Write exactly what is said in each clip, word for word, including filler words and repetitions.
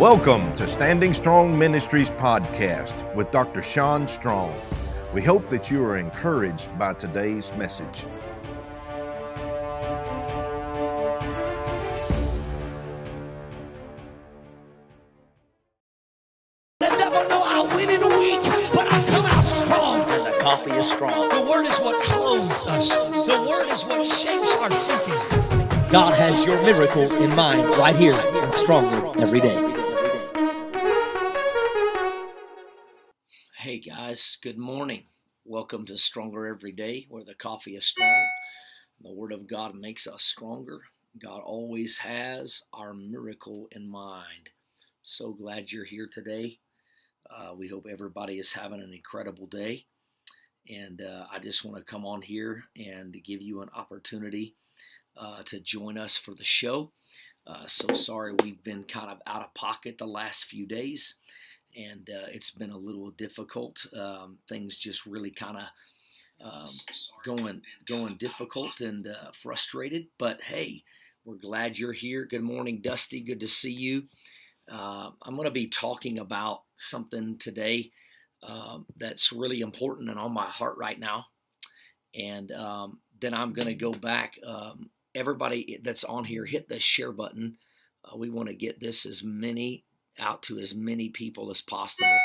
Welcome to Standing Strong Ministries podcast with Doctor Sean Strong. We hope that you are encouraged by today's message. The devil know I win in a week, but I come out strong. And the coffee is strong. The word is what clothes us. The word is what shapes our thinking. God has your miracle in mind right here on Stronger Every Day. Hey guys, good morning. Welcome to Stronger Every Day, where the coffee is strong. The Word of God makes us stronger. God always has our miracle in mind. So glad you're here today. Uh, we hope everybody is having an incredible day. And uh, I just want to come on here and give you an opportunity uh, to join us for the show. Uh, so sorry we've been kind of out of pocket the last few days. And uh, it's been a little difficult. Um, things just really kind of um, going going difficult and uh, frustrated. But hey, we're glad you're here. Good morning, Dusty. Good to see you. Uh, I'm going to be talking about something today um, that's really important and on my heart right now. And um, then I'm going to go back. Um, everybody that's on here, hit the share button. Uh, we want to get this as many out to as many people as possible.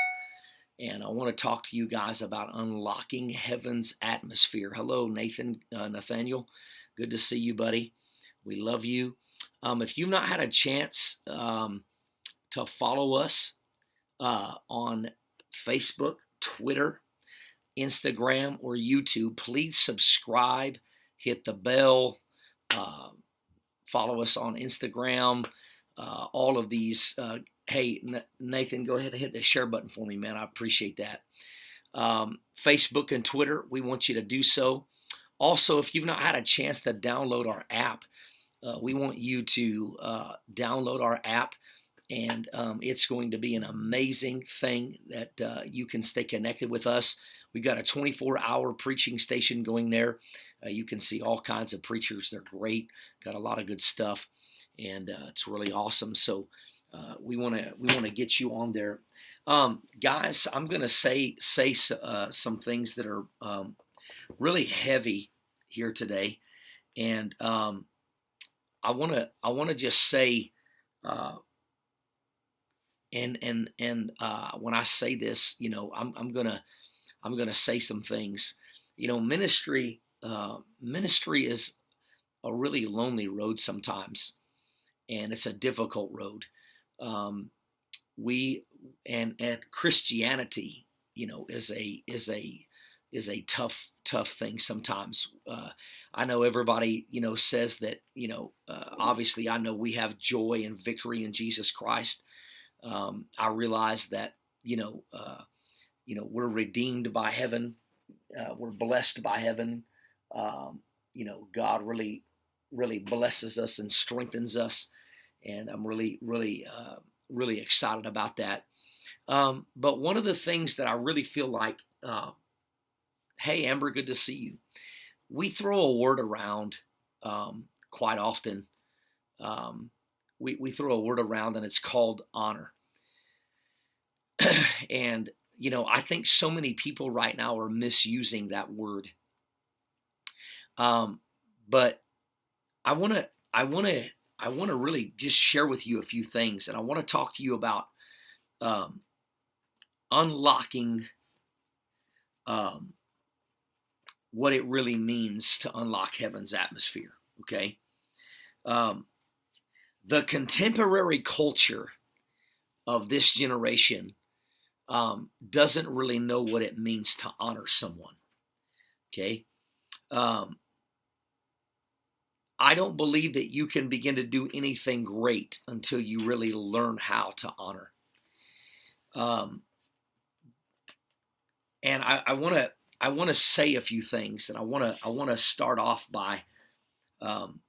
And I want to talk to you guys about unlocking heaven's atmosphere. Hello, Nathan, uh, Nathaniel. Good to see you, buddy. We love you. Um, if you've not had a chance um, to follow us uh, on Facebook, Twitter, Instagram, or YouTube, please subscribe, hit the bell, uh, follow us on Instagram, uh, all of these. Uh, Hey, Nathan, go ahead and hit the share button for me, man. I appreciate that. Um, Facebook and Twitter, we want you to do so. Also, if you've not had a chance to download our app, uh, we want you to uh, download our app, and um, it's going to be an amazing thing that uh, you can stay connected with us. We've got a twenty-four hour preaching station going there. Uh, you can see all kinds of preachers. They're great. Got a lot of good stuff, and uh, it's really awesome. So Uh, we want to we want to get you on there, um, guys. I'm going to say say uh, some things that are um, really heavy here today, and um, I want to I want to just say, uh, and and and uh, when I say this, you know, I'm I'm gonna I'm gonna say some things. You know, ministry uh, ministry is a really lonely road sometimes, and it's a difficult road. Um, we and and Christianity, you know, is a is a is a tough tough thing sometimes. Uh, I know everybody, you know, says that, you know, uh, obviously I know we have joy and victory in Jesus Christ. Um, I realize that, you know, uh, you know, we're redeemed by heaven, uh, we're blessed by heaven. Um, you know, God really really blesses us and strengthens us. And I'm really, really, uh, really excited about that. Um, but one of the things that I really feel like, uh, hey, Amber, good to see you. We throw a word around um, quite often. Um, we, we throw a word around, and it's called honor. And, you know, I think so many people right now are misusing that word. Um, but I want to, I want to, I want to really just share with you a few things, and I want to talk to you about um, unlocking um, what it really means to unlock heaven's atmosphere, okay? Um, the contemporary culture of this generation um, doesn't really know what it means to honor someone, okay? Um, I don't believe that you can begin to do anything great until you really learn how to honor. Um, and I want to I want to say a few things, and I want to I want to start off by um,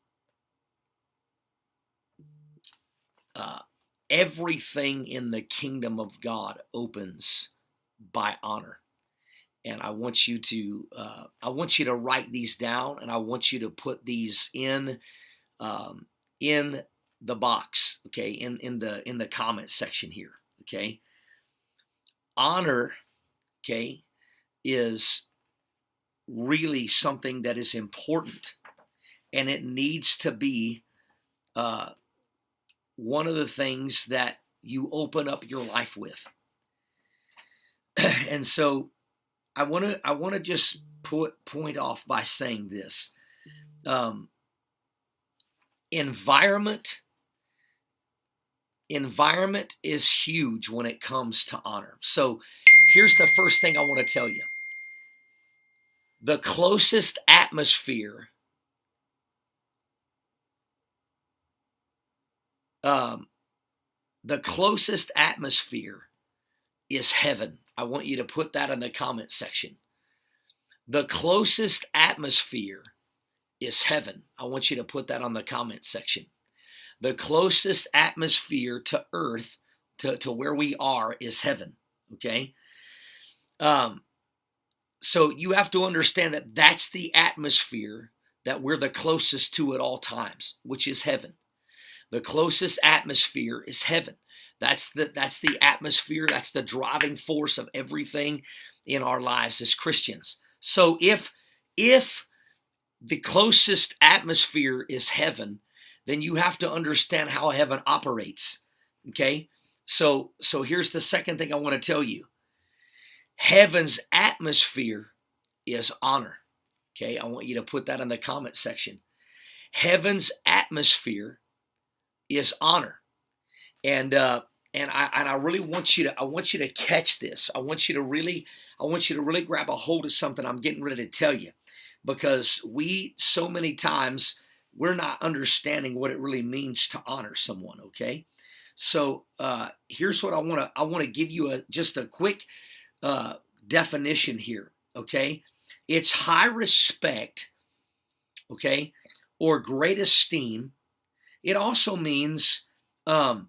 uh, everything in the kingdom of God opens by honor. And I want you to uh, I want you to write these down, and I want you to put these in um, in the box, okay, in, in the in the comment section here, okay? Honor, okay, is really something that is important, and it needs to be uh, one of the things that you open up your life with. And so I want to I want to just put point off by saying this. Um, environment environment is huge when it comes to honor. So here's the first thing I want to tell you. The closest atmosphere um, the closest atmosphere is heaven. I want you to put that in the comment section. The closest atmosphere is heaven. I want you to put that on the comment section. The closest atmosphere to earth, to, to where we are, is heaven. Okay? Um, so you have to understand that that's the atmosphere that we're the closest to at all times, which is heaven. The closest atmosphere is heaven. That's the, that's the atmosphere, that's the driving force of everything in our lives as Christians. So if, if the closest atmosphere is heaven, then you have to understand how heaven operates, okay? So, so here's the second thing I want to tell you. Heaven's atmosphere is honor, okay? I want you to put that in the comment section. Heaven's atmosphere is honor. And uh, and I and I really want you to I want you to catch this. I want you to really I want you to really grab a hold of something I'm getting ready to tell you, because we so many times we're not understanding what it really means to honor someone. Okay, so uh, here's what I want to I want to give you a just a quick uh, definition here. Okay, it's high respect. Okay, or great esteem. It also means um,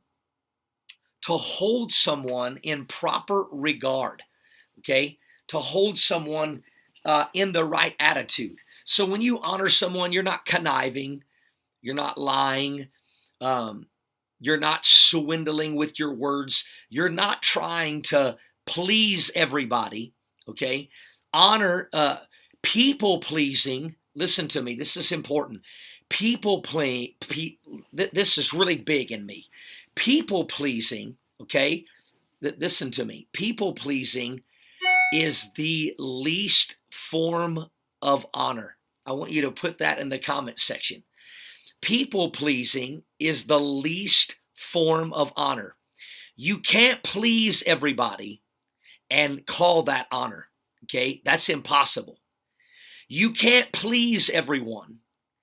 to hold someone in proper regard, okay? To hold someone uh, in the right attitude. So when you honor someone, you're not conniving, you're not lying, um, you're not swindling with your words, you're not trying to please everybody, okay? Honor, uh, people pleasing, listen to me, this is important. People play, pe th this is really big in me. People pleasing, okay? Th listen to me. People pleasing is the least form of honor. I want you to put that in the comment section. People pleasing is the least form of honor. You can't please everybody and call that honor, okay? That's impossible. You can't please everyone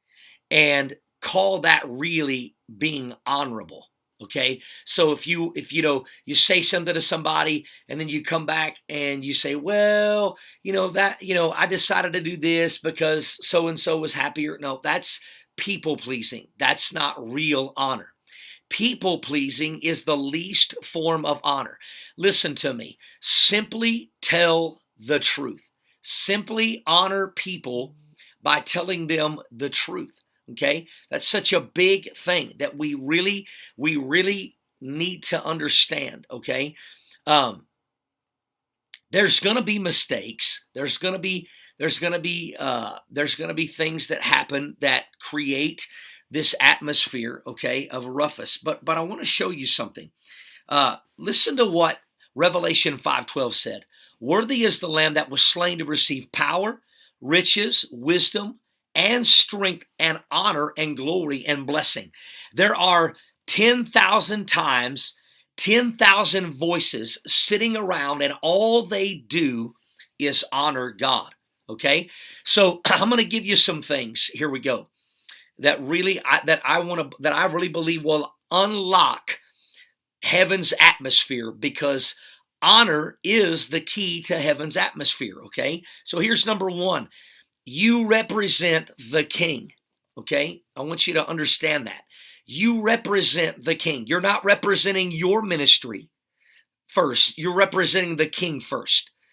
and call that really being honorable, okay? So if you, if you know, you say something to somebody and then you come back and you say, well, you know, that, you know, I decided to do this because so-and-so was happier. No, that's people pleasing. That's not real honor. People pleasing is the least form of honor. Listen to me. Simply tell the truth. Simply honor people by telling them the truth. Okay, that's such a big thing that we really, we really need to understand. Okay, um, there's going to be mistakes. There's going to be, there's going to be, uh, there's going to be things that happen that create this atmosphere, okay, of roughness. But, but I want to show you something. Uh, listen to what Revelation five twelve said. Worthy is the Lamb that was slain to receive power, riches, wisdom, and strength and honor and glory and blessing. There are ten thousand times, ten thousand voices sitting around, and all they do is honor God. Okay? So I'm going to give you some things. Here we go. That really, I, that I want to, that I really believe will unlock heaven's atmosphere, because honor is the key to heaven's atmosphere. Okay? So here's number one. You represent the King, okay? I want you to understand that. You represent the King. You're not representing your ministry first. You're representing the King first.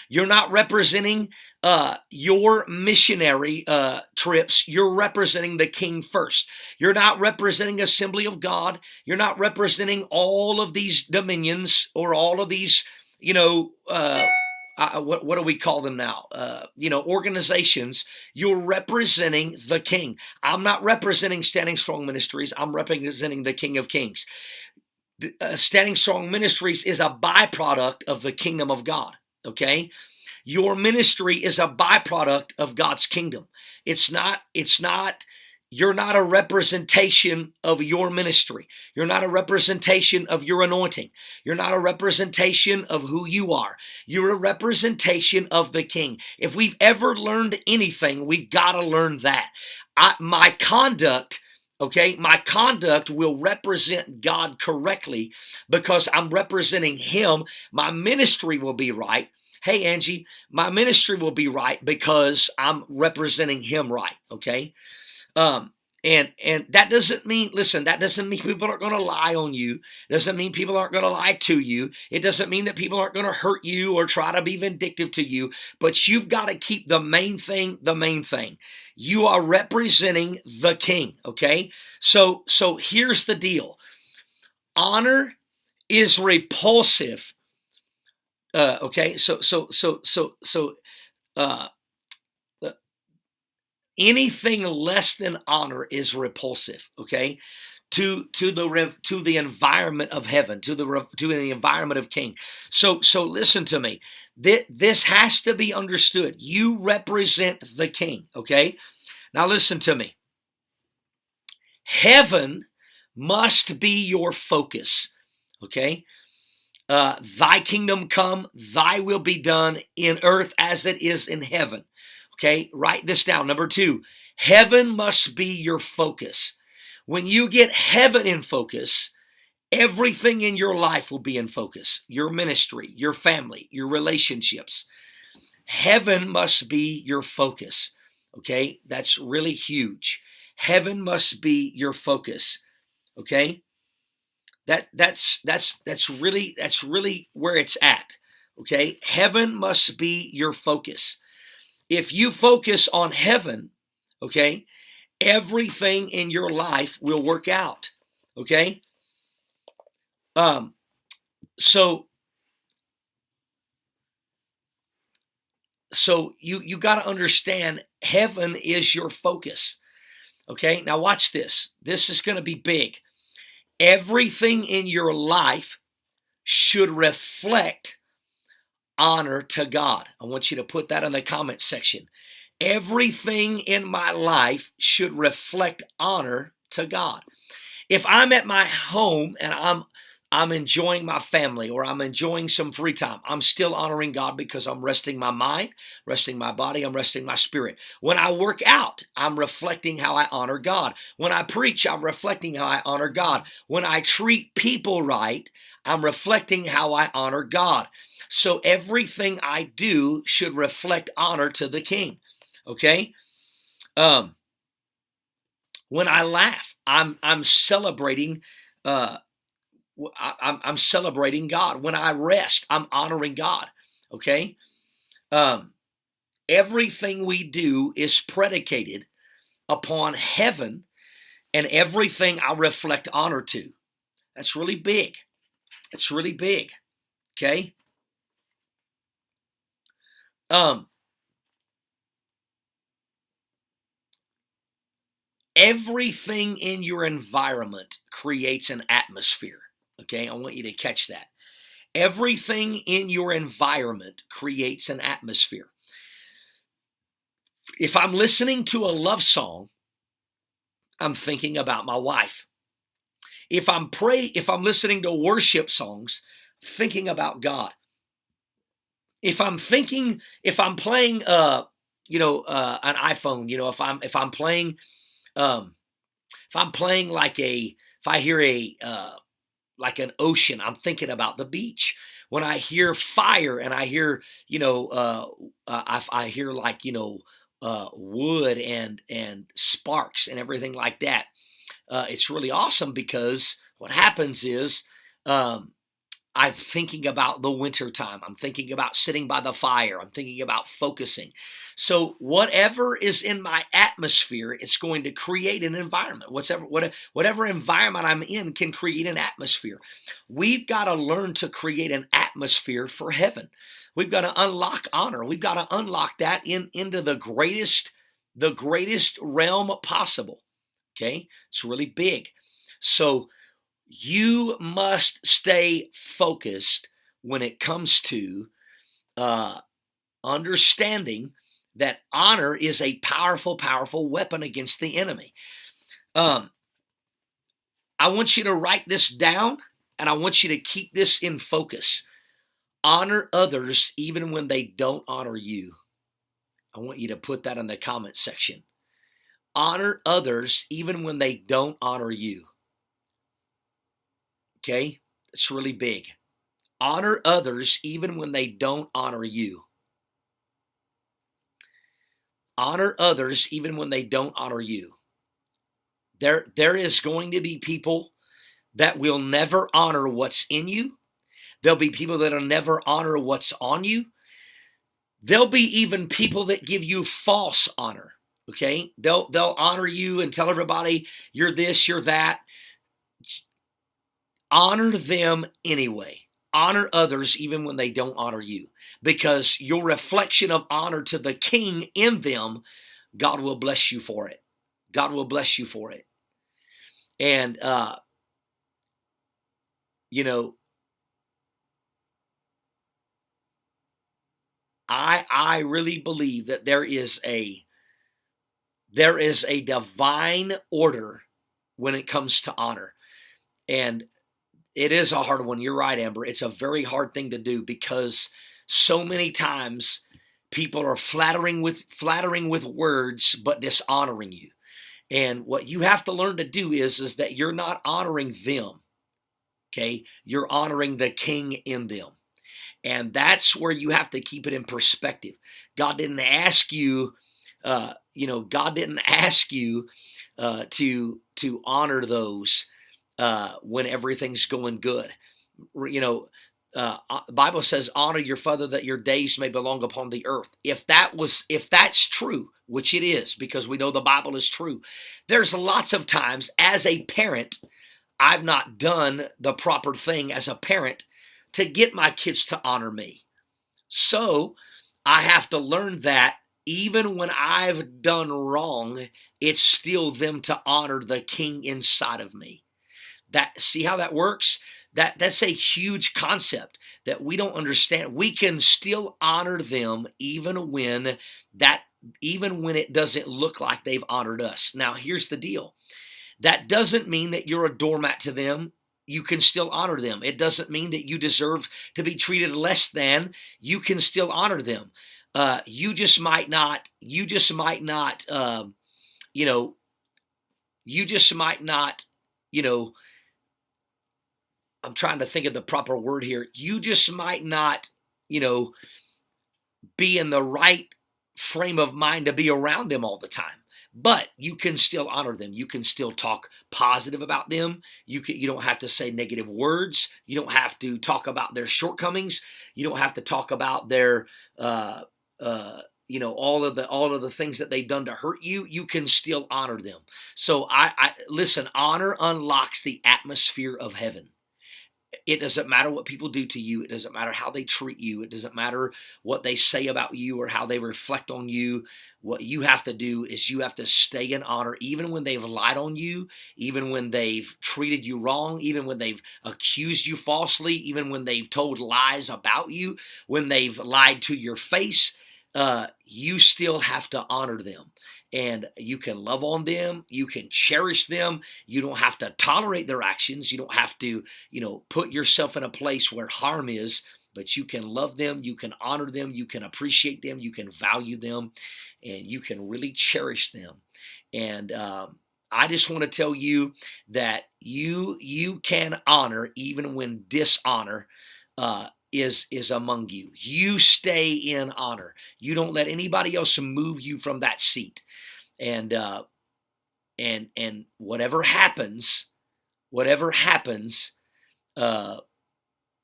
You're not representing uh, your missionary uh, trips. You're representing the king first. You're not representing Assembly of God. You're not representing all of these dominions or all of these, you know, uh, uh, what, what do we call them now? Uh, you know, organizations. You're representing the king. I'm not representing Standing Strong Ministries. I'm representing the King of Kings. Uh, Standing Strong Ministries is a byproduct of the kingdom of God. Okay, your ministry is a byproduct of God's kingdom. It's not, it's not, you're not a representation of your ministry. You're not a representation of your anointing. You're not a representation of who you are. You're a representation of the king. If we've ever learned anything, we've got to learn that. I, my conduct Okay, my conduct will represent God correctly because I'm representing Him. My ministry will be right. Hey, Angie, my ministry will be right because I'm representing Him right. Okay, um, and and that doesn't mean, listen, that doesn't mean people aren't going to lie on you. It doesn't mean people aren't going to lie to you. It doesn't mean that people aren't going to hurt you or try to be vindictive to you. But you've got to keep the main thing the main thing. You are representing the king, okay? So, so here's the deal. Honor is repulsive. Uh, okay, so, so, so, so, so, uh, anything less than honor is repulsive. Okay, to to the to the environment of heaven, to the to the environment of king. So, so listen to me. This, this has to be understood. You represent the king. Okay. Now listen to me. Heaven must be your focus, okay? Uh, thy kingdom come, thy will be done in earth as it is in heaven, okay? Write this down. Number two, heaven must be your focus. When you get heaven in focus, everything in your life will be in focus. Your ministry, your family, your relationships. Heaven must be your focus. Okay, that's really huge. Heaven must be your focus. Okay, that that's that's that's really that's really where it's at. Okay, heaven must be your focus. If you focus on heaven, okay, everything in your life will work out. Okay, um, so. So you, you got to understand heaven is your focus. Okay, now watch this. This is going to be big. Everything in your life should reflect honor to God. I want you to put that in the comment section. Everything in my life should reflect honor to God. If I'm at my home and I'm I'm enjoying my family or I'm enjoying some free time, I'm still honoring God because I'm resting my mind, resting my body, I'm resting my spirit. When I work out, I'm reflecting how I honor God. When I preach, I'm reflecting how I honor God. When I treat people right, I'm reflecting how I honor God. So everything I do should reflect honor to the King. Okay? Um, when I laugh, I'm I'm celebrating uh I'm, I'm celebrating God. When I rest, I'm honoring God. Okay? Um, everything we do is predicated upon heaven, and everything I reflect honor to. That's really big. It's really big. Okay? Um, everything in your environment creates an atmosphere. Okay, I want you to catch that. Everything in your environment creates an atmosphere. If I'm listening to a love song, I'm thinking about my wife. If I'm pray, if I'm listening to worship songs, thinking about God. If I'm thinking, if I'm playing, uh, you know, uh, an iPhone, you know, if I'm if I'm playing, um, if I'm playing like a, if I hear a uh, like an ocean, I'm thinking about the beach. When I hear fire and I hear, you know, uh, uh, I, I hear like, you know, uh, wood and and sparks and everything like that. Uh, it's really awesome because what happens is um, I'm thinking about the winter time. I'm thinking about sitting by the fire. I'm thinking about focusing. So whatever is in my atmosphere, it's going to create an environment. Whatever, whatever environment I'm in can create an atmosphere. We've got to learn to create an atmosphere for heaven. We've got to unlock honor. We've got to unlock that in, into the greatest, the greatest realm possible. Okay? It's really big. So you must stay focused when it comes to uh, understanding that honor is a powerful, powerful weapon against the enemy. Um, I want you to write this down, and I want you to keep this in focus. Honor others even when they don't honor you. I want you to put that in the comment section. Honor others even when they don't honor you. Okay, it's really big. Honor others even when they don't honor you. Honor others even when they don't honor you. There, there is going to be people that will never honor what's in you. There'll be people that'll never honor what's on you. There'll be even people that give you false honor. Okay, they'll they'll honor you and tell everybody you're this, you're that. Honor them anyway. Honor others even when they don't honor you, because your reflection of honor to the King in them, God will bless you for it. God will bless you for it. And, uh, you know, I, I really believe that there is a, there is a divine order when it comes to honor. And it is a hard one. You're right, Amber. It's a very hard thing to do, because so many times people are flattering with flattering with words, but dishonoring you. And what you have to learn to do is, is that you're not honoring them. Okay. You're honoring the King in them. And that's where you have to keep it in perspective. God didn't ask you, uh, you know, God didn't ask you uh, to, to honor those Uh, when everything's going good. You know, uh, the Bible says, honor your father that your days may belong upon the earth. If that was, if that's true, which it is, because we know the Bible is true, there's lots of times as a parent, I've not done the proper thing as a parent to get my kids to honor me. So I have to learn that even when I've done wrong, it's still them to honor the King inside of me. That, see how that works? That that's a huge concept that we don't understand. We can still honor them even when that even when it doesn't look like they've honored us. Now, here's the deal. That doesn't mean that you're a doormat to them. You can still honor them. It doesn't mean that you deserve to be treated less than. You can still honor them. Uh, you just might not. You just might not. Uh, you know. You just might not. You know. I'm trying to think of the proper word here. You just might not, you know, be in the right frame of mind to be around them all the time. But you can still honor them. You can still talk positive about them. You can, you don't have to say negative words. You don't have to talk about their shortcomings. You don't have to talk about their, uh, uh, you know, all of the all of the things that they've done to hurt you. You can still honor them. So I, I listen. Honor unlocks the atmosphere of heaven. It doesn't matter what people do to you. It doesn't matter how they treat you. It doesn't matter what they say about you or how they reflect on you. What you have to do is you have to stay in honor, even when they've lied on you, even when they've treated you wrong, even when they've accused you falsely, even when they've told lies about you, when they've lied to your face. Uh, you still have to honor them, and you can love on them. You can cherish them. You don't have to tolerate their actions. You don't have to, you know, put yourself in a place where harm is, but you can love them. You can honor them. You can appreciate them. You can value them, and you can really cherish them. And, um, I just want to tell you that you, you can honor even when dishonor, uh, is is among you. You stay in honor. You don't let anybody else move you from that seat. And uh, and and whatever happens, whatever happens, uh,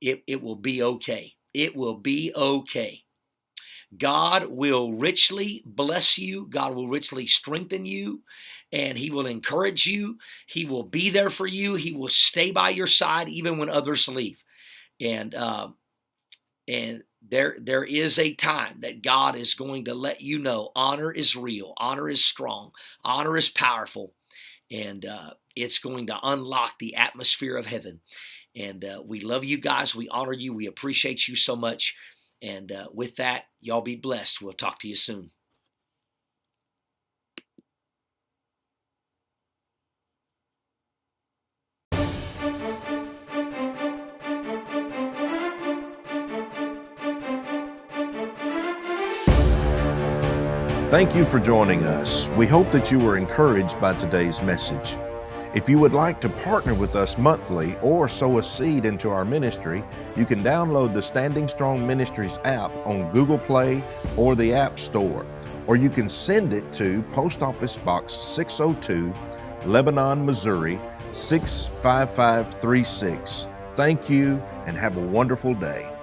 it, it will be okay. It will be okay. God will richly bless you. God will richly strengthen you, and He will encourage you. He will be there for you. He will stay by your side even when others leave. And um, and there there is a time that God is going to let you know honor is real, honor is strong, honor is powerful, and uh, it's going to unlock the atmosphere of heaven. And uh, we love you guys. We honor you. We appreciate you so much. And uh, with that, y'all be blessed. We'll talk to you soon. Thank you for joining us. We hope that you were encouraged by today's message. If you would like to partner with us monthly or sow a seed into our ministry, you can download the Standing Strong Ministries app on Google Play or the App Store, or you can send it to Post Office Box six oh two, Lebanon, Missouri six five five three six. Thank you and have a wonderful day.